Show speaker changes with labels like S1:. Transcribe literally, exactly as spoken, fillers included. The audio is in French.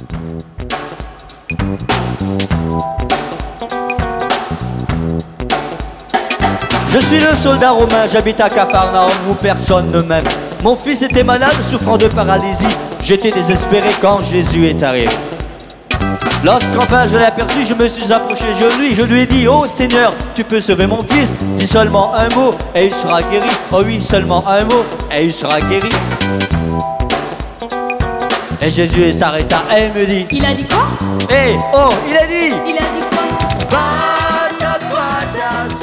S1: Je suis le soldat romain, j'habite à Capharnaüm où personne ne m'aime. Mon fils était malade, souffrant de paralysie. J'étais désespéré quand Jésus est arrivé. Lorsqu'enfin je l'ai aperçu, je me suis approché de lui. Je lui ai dit: oh Seigneur, tu peux sauver mon fils. Dis seulement un mot et il sera guéri. Oh oui, seulement un mot et il sera guéri. Et Jésus s'arrêta et il me dit:
S2: Il a dit quoi?
S1: Eh, hey, oh, il a dit:
S2: Il a dit quoi?
S1: Vaya, vaya,